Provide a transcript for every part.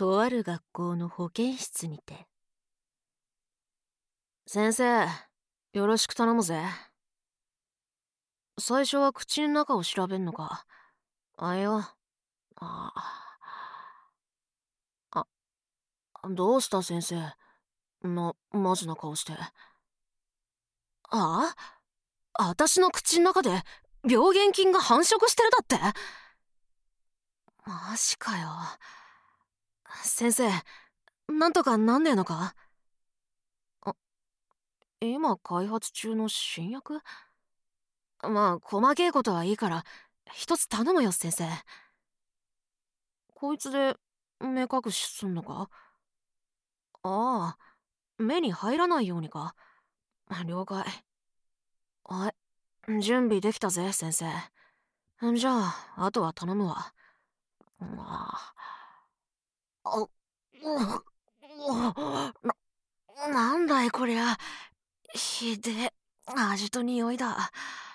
とある学校の保健室にて。先生、よろしく頼むぜ。最初は口の中を調べんのか。あいよ。あ、あ、どうした先生。マジな顔して。あ私の口の中で病原菌が繁殖してるだって。マジかよ。先生、なんとかなんねえのか。あ、今開発中の新薬。まあ細けいことはいいから一つ頼むよ先生。こいつで目隠しすんのか。ああ、目に入らないようにか。了解。はい、準備できたぜ先生。じゃああとは頼むわ。ああ、なんだいこりゃ。ひでえ味と匂いだ。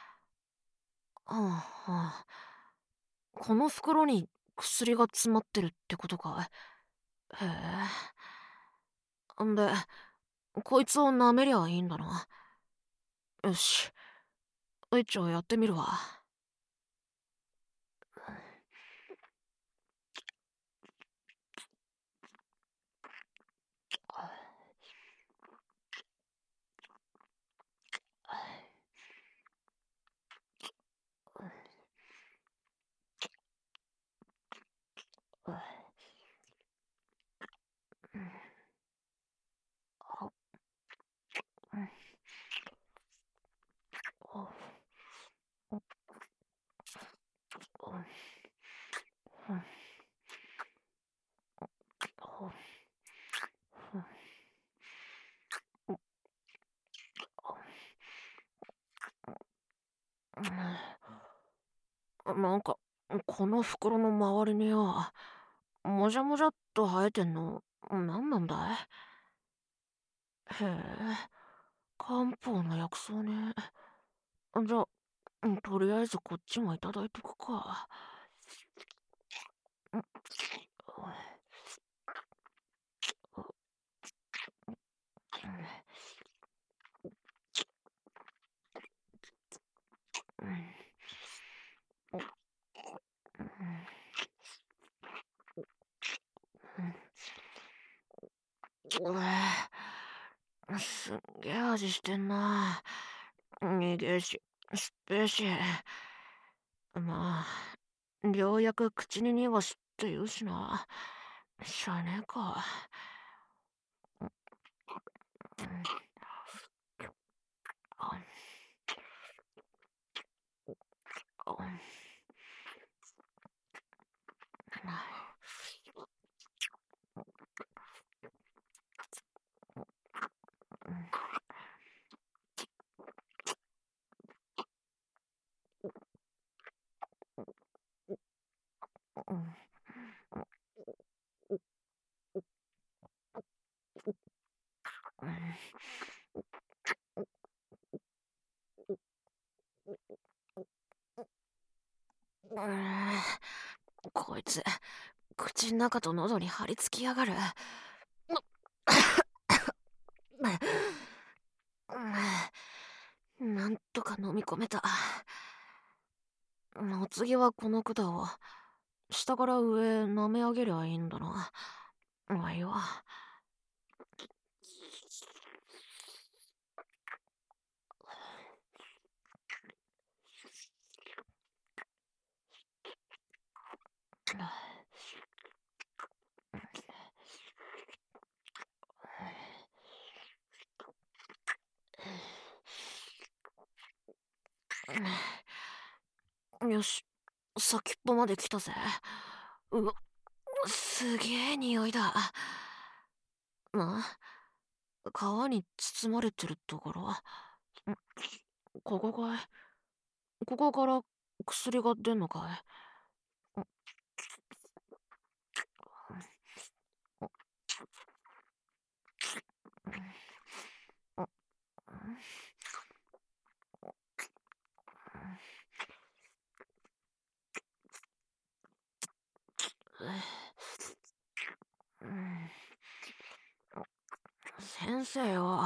この袋に薬が詰まってるってことか。へえ。んで、こいつを舐めりゃいいんだな。よし。じゃあやってみるわ。なんか、この袋の周りによ、もじゃもじゃっと生えてんの、なんなんだい。へえ、漢方の薬草ね。じゃあ、とりあえずこっちもいただいとくか。すんげえ味してんな。苦えし、すっぺえし。まあ、ようやく口に濁すって言うしな。しゃあねえか。こいつ、口ん中と喉に張り付きやがる。なんとか飲み込めた。お次はこの管を下から上舐め上げりゃいいんだな。まあいいわ。よし、先っぽまで来たぜ。うわ、すげえ匂いだ。皮に包まれてるところ。ここかい。ここから薬が出んのか先生よ。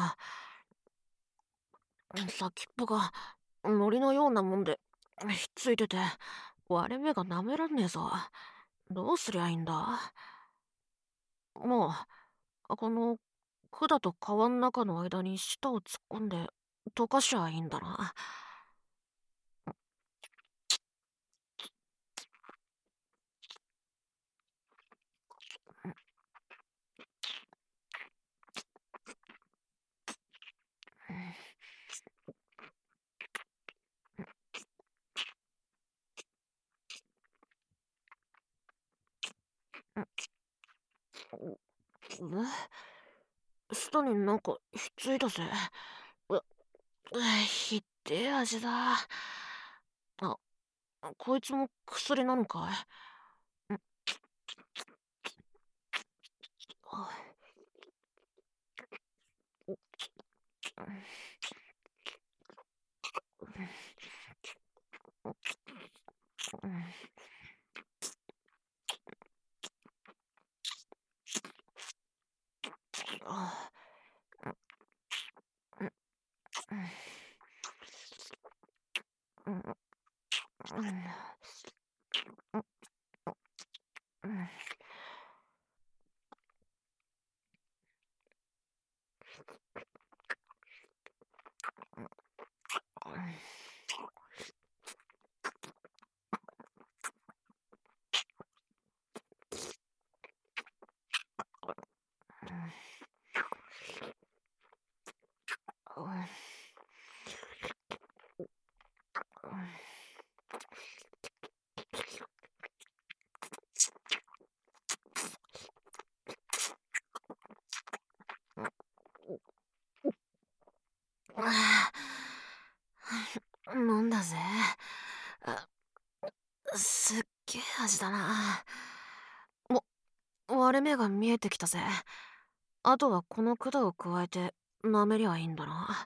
先っぽが糊のようなもんでひっついてて割れ目が舐めらんねえぞ。どうすりゃいいんだ。もう、この管と皮の中の間に舌を突っ込んで溶かしゃいいんだな。舌になんかひっついたぜ。ひってえ味だ。あ、こいつも薬なのかい？ああ飲んだぜ。すっげえ味だな。割れ目が見えてきたぜ。あとはこの管を加えて舐めりゃいいんだな。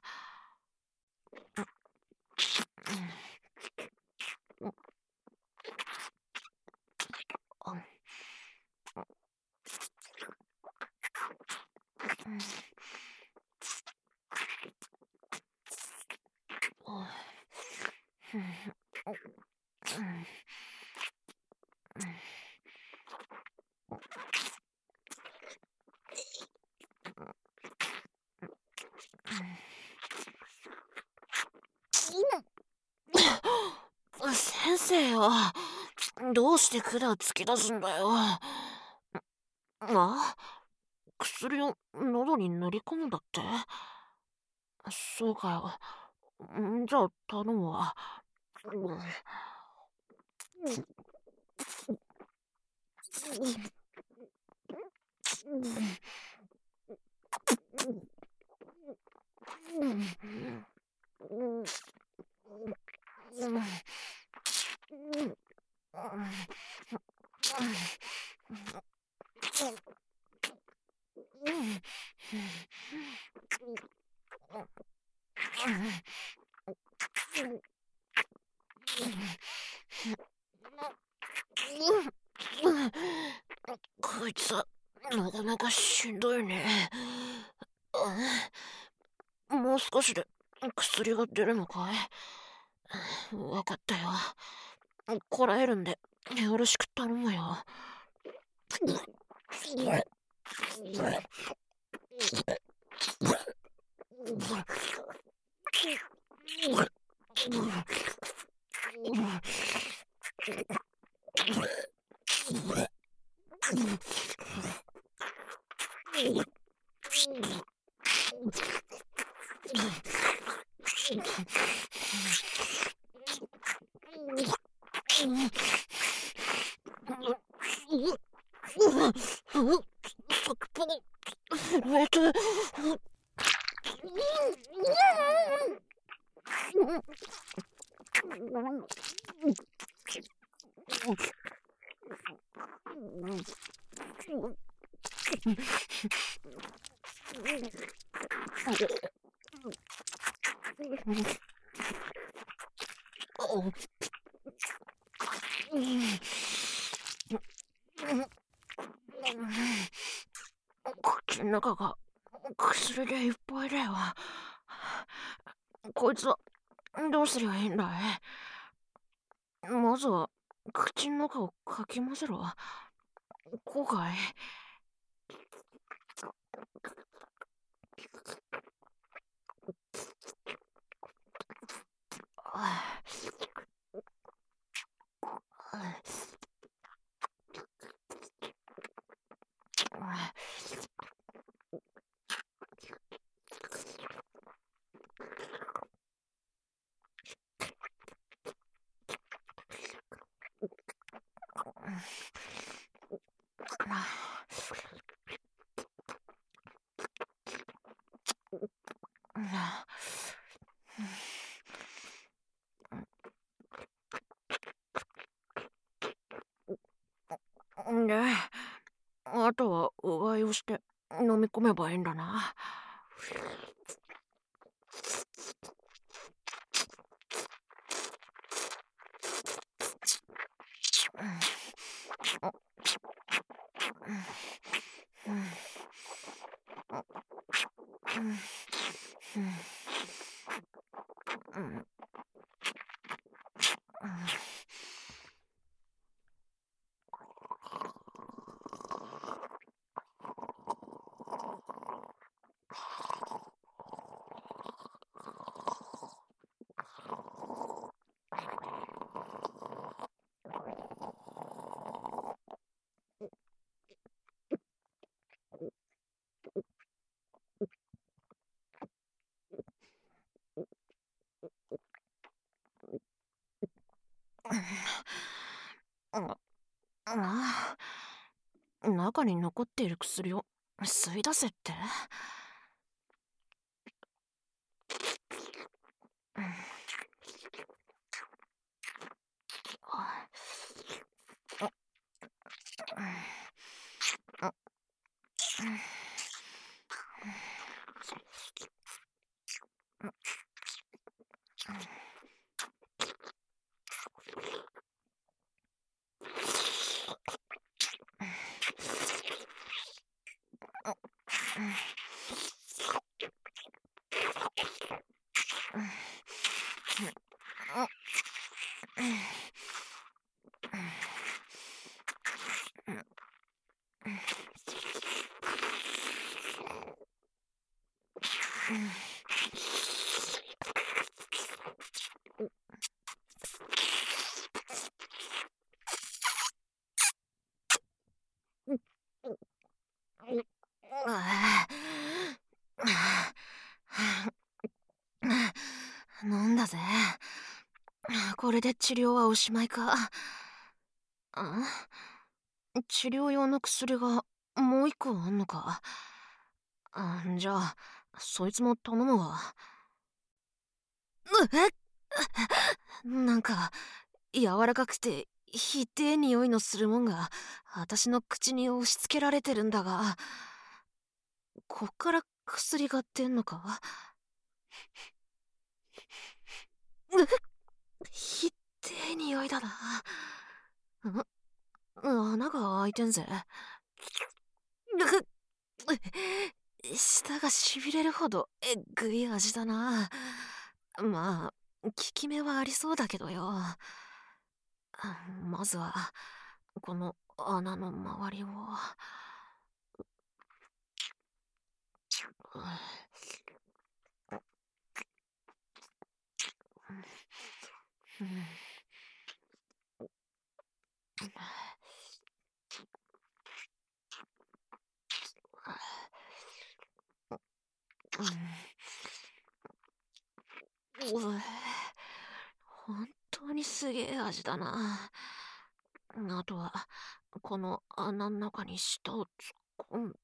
先生よ、どうして管を突き出すんだよ。薬を喉に塗り込むんだって。そうかよ。じゃあ頼むわ。こいつはなかなかしんどいね。もう少しで薬が出るのかい？わかったよ。こらえるんでよろしく頼むよ。震えて。口の中が薬でいっぱいだよ。こいつはどうすりゃいいんだい？まずは口の中をかき混ぜろ。こうかい？で、あとはうがいをして飲み込めばいいんだな。中に残っている薬を吸い出せって？なんだぜ。これで治療はおしまいか？治療用の薬がもう一個あんのか？じゃあそいつも頼むわ。なんか柔らかくてひでえ匂いのするもんが私の口に押し付けられてるんだが、こっから薬が出んのか？ひってえ匂いだな。穴が開いてんぜ。舌がしびれるほどえっぐい味だな。まあ効き目はありそうだけどよ。まずはこの穴の周りを。本当にすげえ味だな。あとはこの穴の中に舌を突っ込んで。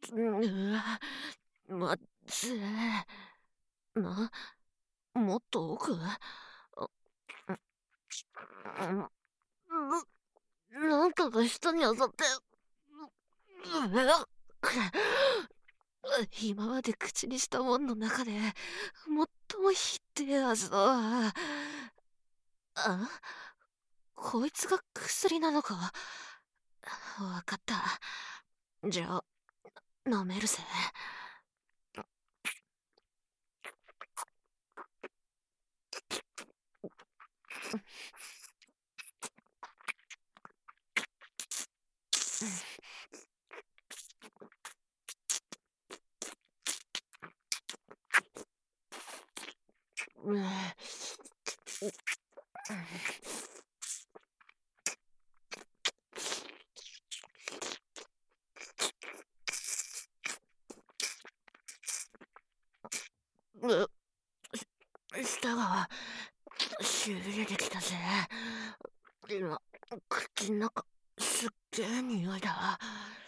うわ、まずい。な、もっと奥？なんかが下に当たって、今まで口にしたもんの中で、最もひってえ味だわ。あ、こいつが薬なのか？わかった。じゃあ、飲めるぜ。舌がしびれてきたぜ。今、口の中、すっげえ匂いだ。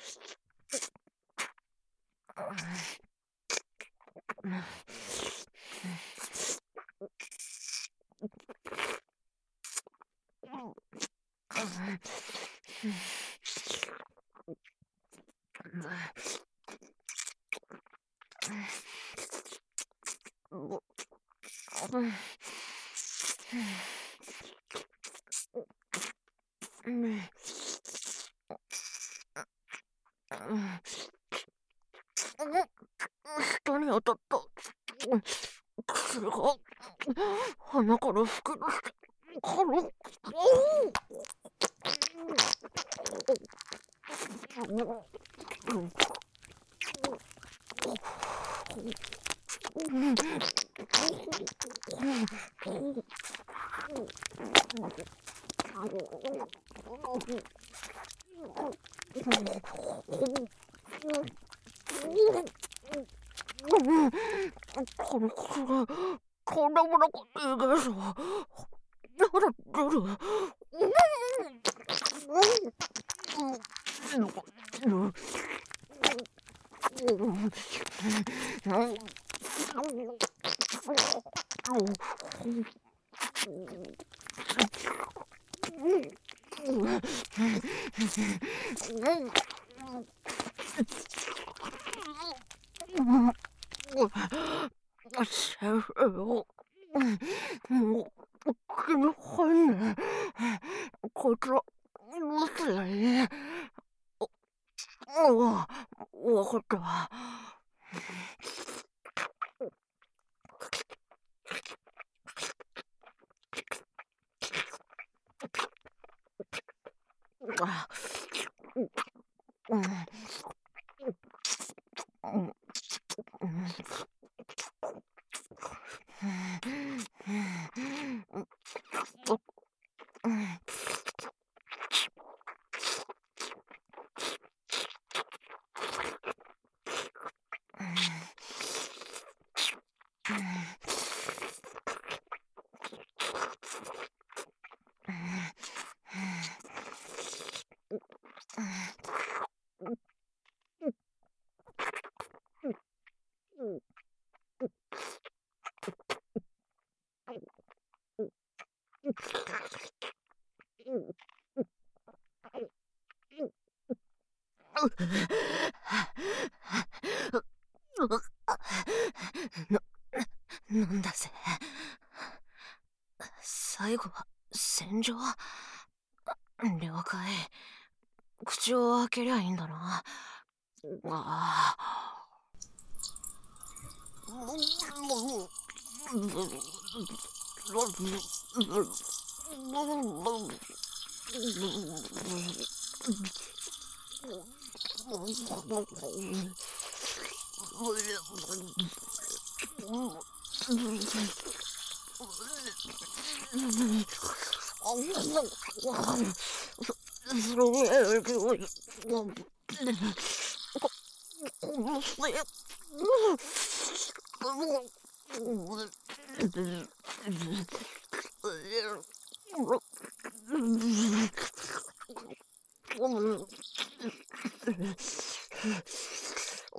舌に当たった。薬が鼻から吹き出して、軽この薬、こんなものかいいでしょ。ほら、出る。先生よ、もう気に入んねえ。こいつらどうすりゃいい？わかった。なんだぜ。最後は戦場？了解。口を開けりゃいいんだな。ああ。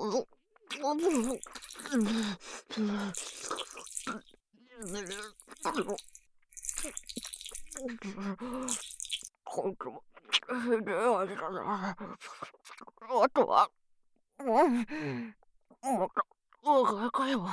今度もひでえ味だな。あとは、また、お前かよ。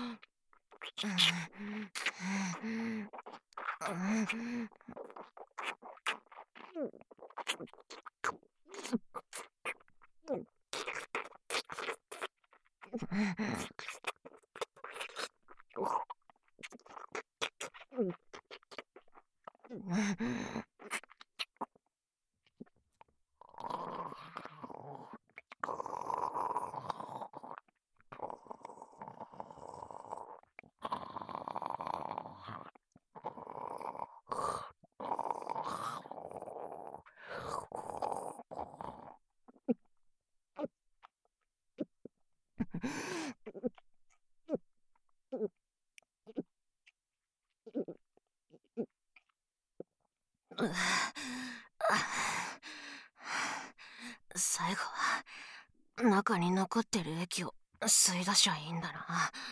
最後は中に残ってる液を吸い出しゃいいんだな。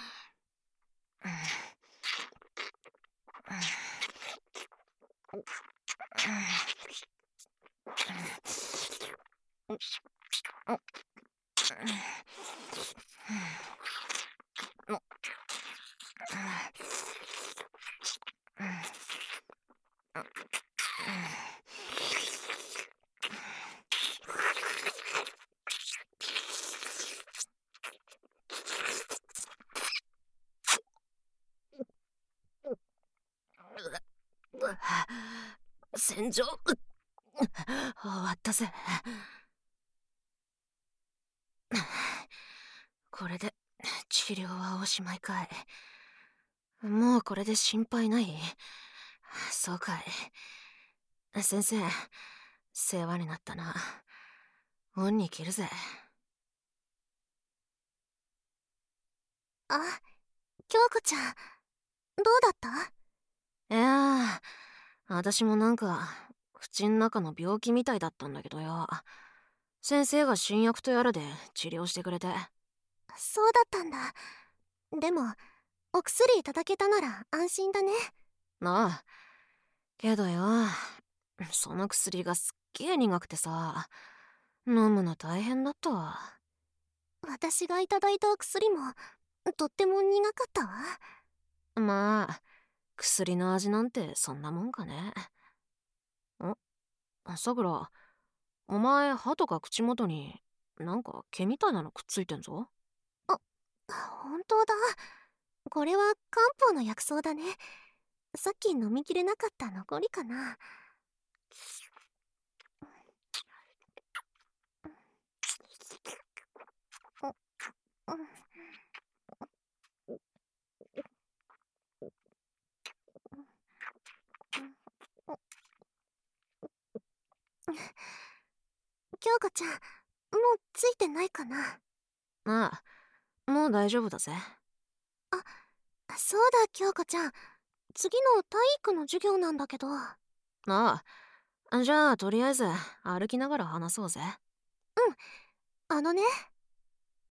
戦場終わったぜ。これで治療はおしまいかい。もうこれで心配ない？そうかい。先生、世話になったな。恩に着るぜ。 あ、京子ちゃん、どうだった？ いや私もなんか口ん中の病気みたいだったんだけどよ。先生が新薬とやらで治療してくれて。 そうだったんだ。でも、お薬いただけたなら安心だね。 なあ、けどよ、その薬がすっげえ苦くてさ、飲むの大変だったわ。 私がいただいた薬も、とっても苦かったわ。 まあ、薬の味なんてそんなもんかね。さくら、お前歯とか口元になんか毛みたいなのくっついてんぞ。 本当だ。これは漢方の薬草だね。さっき飲みきれなかった残りかな。京子ちゃん、もうついてないかな？ ああ、もう大丈夫だぜ。 そうだ、京子ちゃん。次の体育の授業なんだけど。 ああ、じゃあとりあえず歩きながら話そうぜ。 あのね、